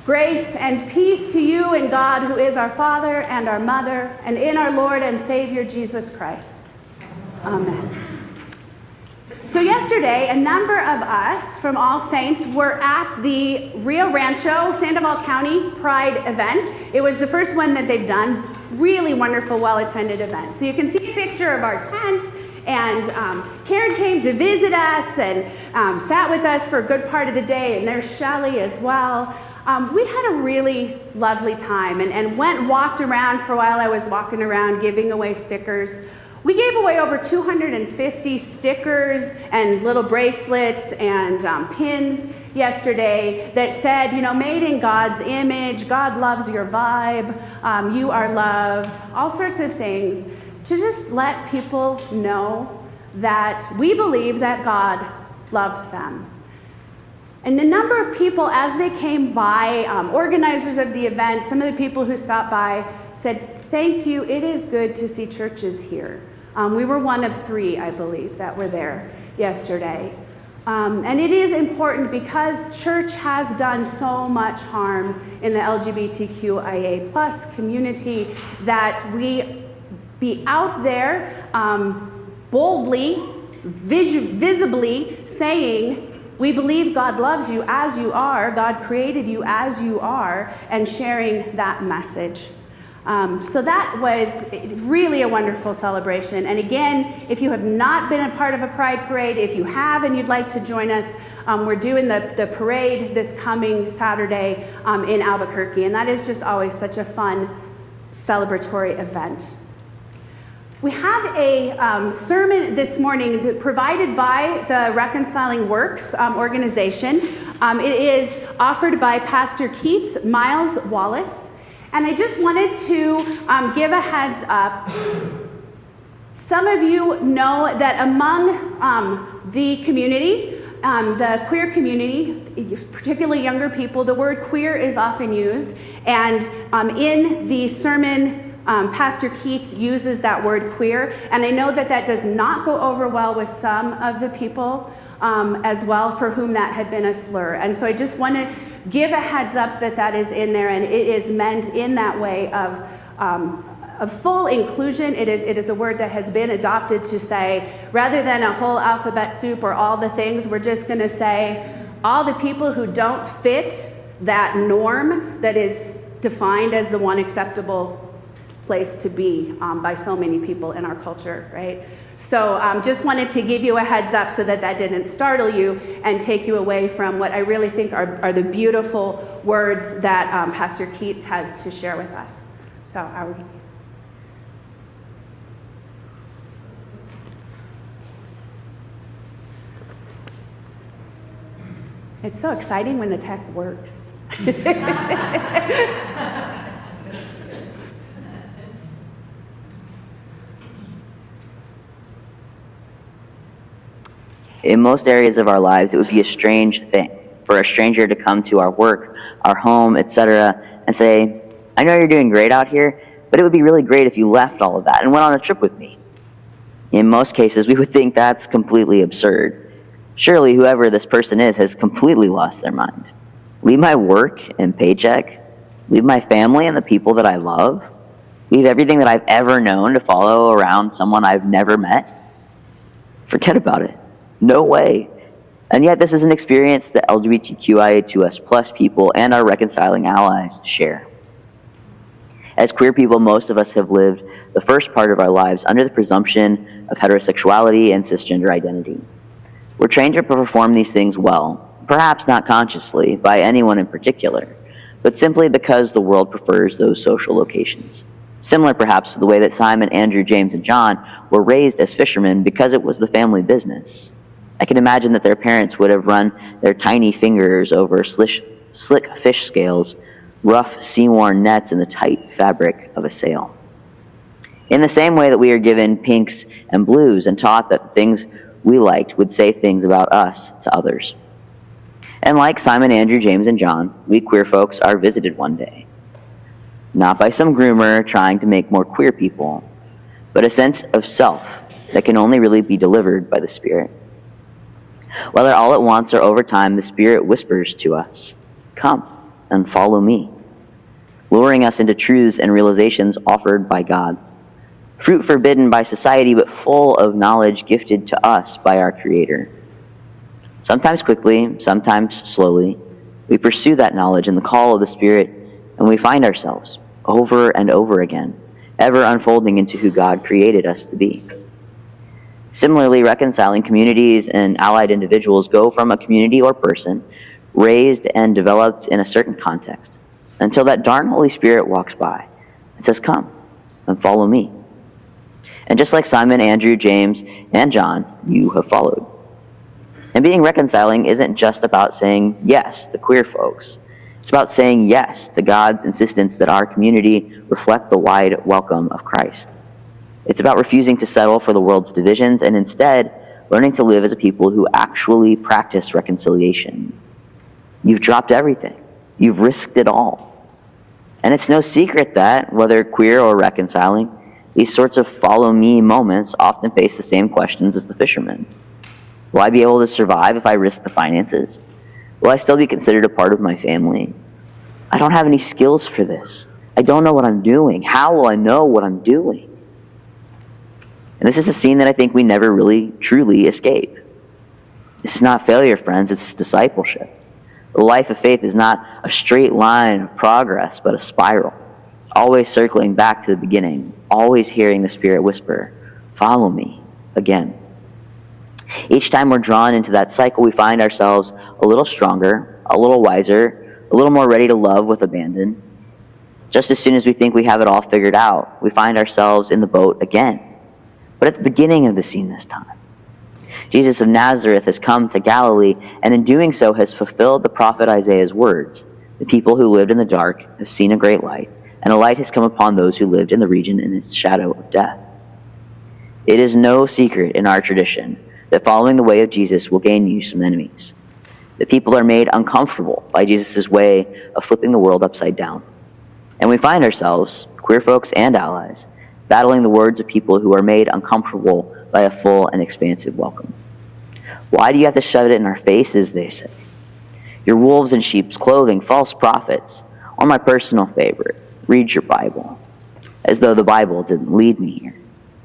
Grace and peace to you in God, who is our Father and our Mother, and in our Lord and Savior, Jesus Christ. Amen. So yesterday, a number of us from All Saints were at the Rio Rancho, Sandoval County Pride event. It was the first one that they've done. Really wonderful, well-attended event. So you can see a picture of our tent, and Karen came to visit us and sat with us for a good part of the day, and there's Shelley as well. We had a really lovely time and walked around for a while. I was walking around giving away stickers. We gave away over 250 stickers and little bracelets and pins yesterday that said, you know, made in God's image, God loves your vibe, you are loved, all sorts of things, to just let people know that we believe that God loves them. And a number of people, as they came by, organizers of the event, some of the people who stopped by said, thank you, it is good to see churches here. We were one of 3, I believe, that were there yesterday. And it is important because church has done so much harm in the LGBTQIA plus community that we be out there boldly, visibly saying, we believe God loves you as you are, God created you as you are, and sharing that message. So that was really a wonderful celebration. And again, if you have not been a part of a Pride Parade, if you have and you'd like to join us, we're doing the parade this coming Saturday in Albuquerque. And that is just always such a fun celebratory event. We have a sermon this morning provided by the Reconciling Works organization. It is offered by Pastor Keats Miles Wallace. And I just wanted to give a heads up. Some of you know that among the community, the queer community, particularly younger people, the word queer is often used. And in the sermon, Pastor Keats uses that word queer. And I know that that does not go over well with some of the people as well for whom that had been a slur. And so I just want to give a heads up that that is in there, and it is meant in that way of full inclusion. It is a word that has been adopted to say, rather than a whole alphabet soup or all the things, we're just going to say all the people who don't fit that norm that is defined as the one acceptable place to be by so many people in our culture, right? So just wanted to give you a heads up so that that didn't startle you and take you away from what I really think are the beautiful words that Pastor Keats has to share with us. So it's so exciting when the tech works. In most areas of our lives, it would be a strange thing for a stranger to come to our work, our home, etc., and say, I know you're doing great out here, but it would be really great if you left all of that and went on a trip with me. In most cases, we would think that's completely absurd. Surely whoever this person is has completely lost their mind. Leave my work and paycheck, leave my family and the people that I love, leave everything that I've ever known to follow around someone I've never met? Forget about it. No way. And yet this is an experience that LGBTQIA2S+ people and our reconciling allies share. As queer people, most of us have lived the first part of our lives under the presumption of heterosexuality and cisgender identity. We're trained to perform these things well, perhaps not consciously by anyone in particular, but simply because the world prefers those social locations. Similar perhaps to the way that Simon, Andrew, James, and John were raised as fishermen because it was the family business. I can imagine that their parents would have run their tiny fingers over slick fish scales, rough sea-worn nets, and the tight fabric of a sail. In the same way that we are given pinks and blues and taught that things we liked would say things about us to others. And like Simon, Andrew, James, and John, we queer folks are visited one day. Not by some groomer trying to make more queer people, but a sense of self that can only really be delivered by the Spirit. Whether all at once or over time, the Spirit whispers to us, come, and follow me," luring us into truths and realizations offered by God. Fruit forbidden by society, but full of knowledge gifted to us by our Creator. Sometimes quickly, sometimes slowly, we pursue that knowledge in the call of the Spirit, and we find ourselves, over and over again, ever unfolding into who God created us to be. Similarly, reconciling communities and allied individuals go from a community or person raised and developed in a certain context until that darn Holy Spirit walks by and says, "Come and follow me." And just like Simon, Andrew, James, and John, you have followed. And being reconciling isn't just about saying yes to queer folks. It's about saying yes to God's insistence that our community reflect the wide welcome of Christ. It's about refusing to settle for the world's divisions and instead learning to live as a people who actually practice reconciliation. You've dropped everything. You've risked it all. And it's no secret that, whether queer or reconciling, these sorts of follow me moments often face the same questions as the fishermen. Will I be able to survive if I risk the finances? Will I still be considered a part of my family? I don't have any skills for this. I don't know what I'm doing. How will I know what I'm doing? And this is a scene that I think we never really truly escape. This is not failure, friends. It's discipleship. The life of faith is not a straight line of progress, but a spiral. Always circling back to the beginning, always hearing the Spirit whisper, "Follow me," again. Each time we're drawn into that cycle, we find ourselves a little stronger, a little wiser, a little more ready to love with abandon. Just as soon as we think we have it all figured out, we find ourselves in the boat again. But at the beginning of the scene this time, Jesus of Nazareth has come to Galilee, and in doing so has fulfilled the prophet Isaiah's words. The people who lived in the dark have seen a great light, and a light has come upon those who lived in the region in its shadow of death. It is no secret in our tradition that following the way of Jesus will gain you some enemies. That people are made uncomfortable by Jesus' way of flipping the world upside down. And we find ourselves, queer folks and allies, battling the words of people who are made uncomfortable by a full and expansive welcome. Why do you have to shove it in our faces, they say? You're wolves in sheep's clothing, false prophets, or my personal favorite, read your Bible, as though the Bible didn't lead me here.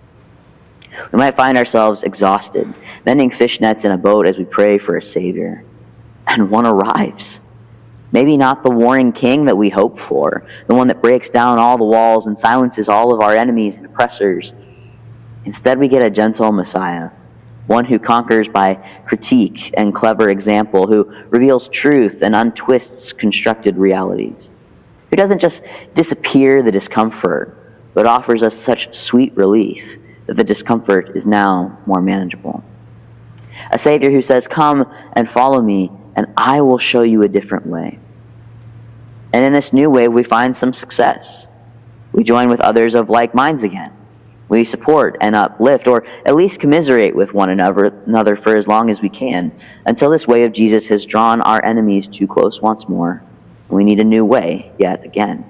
We might find ourselves exhausted, mending fishnets in a boat as we pray for a Savior. And one arrives. Maybe not the warring king that we hope for, the one that breaks down all the walls and silences all of our enemies and oppressors. Instead, we get a gentle Messiah, one who conquers by critique and clever example, who reveals truth and untwists constructed realities, who doesn't just disappear the discomfort, but offers us such sweet relief that the discomfort is now more manageable. A Savior who says, "Come and follow me, and I will show you a different way." And in this new way, we find some success. We join with others of like minds again. We support and uplift, or at least commiserate with one another for as long as we can, until this way of Jesus has drawn our enemies too close once more, and we need a new way yet again.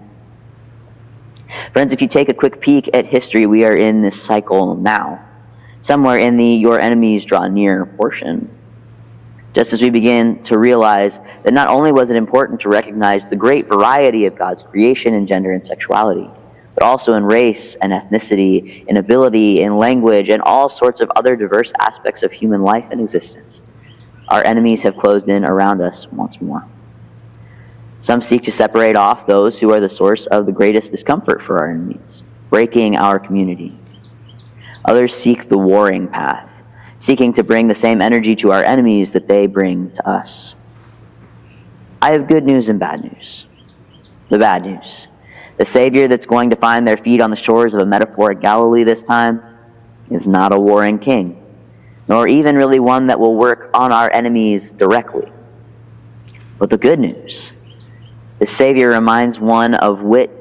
Friends, if you take a quick peek at history, we are in this cycle now, somewhere in the "your enemies draw near" portion. Just as we begin to realize that not only was it important to recognize the great variety of God's creation in gender and sexuality, but also in race and ethnicity, in ability, in language, and all sorts of other diverse aspects of human life and existence, our enemies have closed in around us once more. Some seek to separate off those who are the source of the greatest discomfort for our enemies, breaking our community. Others seek the warring path, seeking to bring the same energy to our enemies that they bring to us. I have good news and bad news. The bad news: the Savior that's going to find their feet on the shores of a metaphoric Galilee this time is not a warring king, nor even really one that will work on our enemies directly. But the good news: the Savior remains one of wit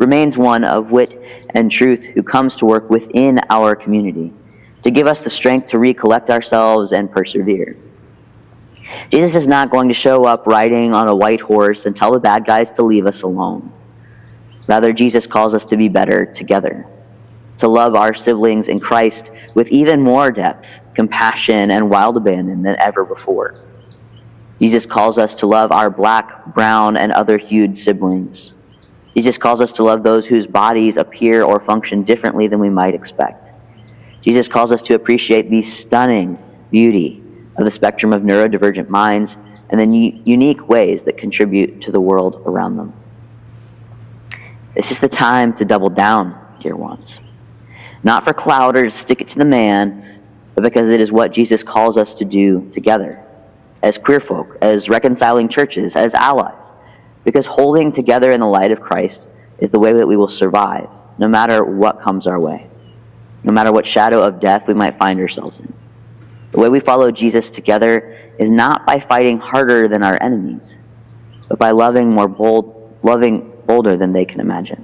and truth, who comes to work within our community, to give us the strength to recollect ourselves and persevere. Jesus is not going to show up riding on a white horse and tell the bad guys to leave us alone. Rather, Jesus calls us to be better together, to love our siblings in Christ with even more depth, compassion, and wild abandon than ever before. Jesus calls us to love our black, brown, and other hued siblings. Jesus calls us to love those whose bodies appear or function differently than we might expect. Jesus calls us to appreciate the stunning beauty of the spectrum of neurodivergent minds and the unique ways that contribute to the world around them. This is the time to double down, dear ones. Not for clout or to stick it to the man, but because it is what Jesus calls us to do together, as queer folk, as reconciling churches, as allies. Because holding together in the light of Christ is the way that we will survive, no matter what comes our way, no matter what shadow of death we might find ourselves in. The way we follow Jesus together is not by fighting harder than our enemies, but by loving bolder than they can imagine.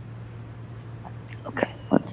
Okay, let's.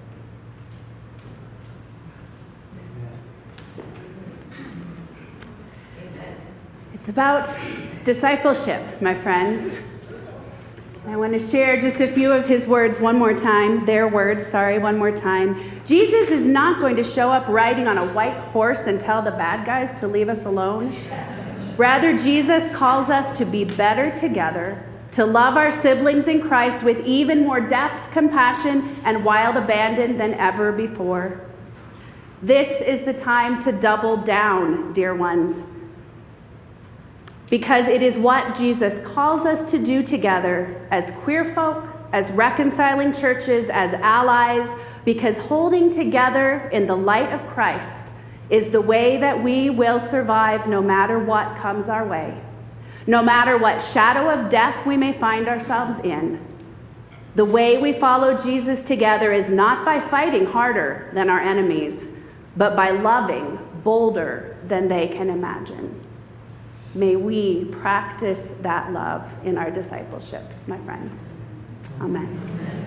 It's about discipleship, my friends. I want to share just a few of his words one more time, one more time. Jesus is not going to show up riding on a white horse and tell the bad guys to leave us alone. Rather, Jesus calls us to be better together, to love our siblings in Christ with even more depth, compassion, and wild abandon than ever before. This is the time to double down, dear ones, because it is what Jesus calls us to do together as queer folk, as reconciling churches, as allies, because holding together in the light of Christ is the way that we will survive no matter what comes our way, no matter what shadow of death we may find ourselves in. The way we follow Jesus together is not by fighting harder than our enemies, but by loving bolder than they can imagine. May we practice that love in our discipleship, my friends. Amen.